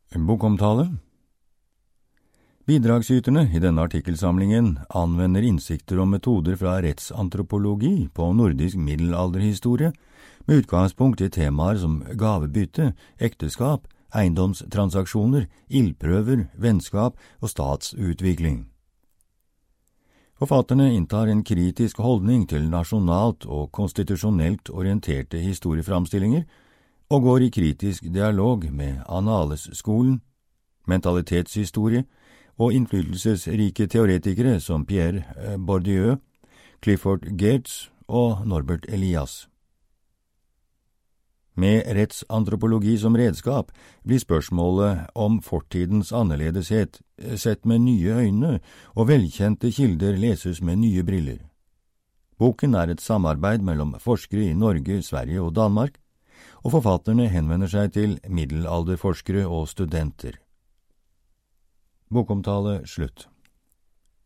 Bokomtale. Bidragsyterne i denne artikkelsamlingen anvender innsikter og metoder fra rettsantropologi på nordisk middelalderhistorie med utgangspunkt i temaer som gavebytte, ekteskap, eiendomstransaksjoner, ildprøver, vennskap og statsutvikling. Forfatterne inntar en kritisk holdning til nasjonalt og konstitusjonelt orienterte historieframstillinger og går i kritisk dialog med Annales-skolen, mentalitetshistorie og innflytelsesrike teoretikere som Pierre Bourdieu, Clifford Geertz og Norbert Elias. Med rettsantropologi som redskap blir spørsmålet om fortidens annerledeshet sett med nye øyne, og velkjente kilder leses med nye briller. Boken er et samarbeid mellom forskere i Norge, Sverige og Danmark, og forfatterne henvender seg til middelalderforskere og studenter. Bokomtale slutt.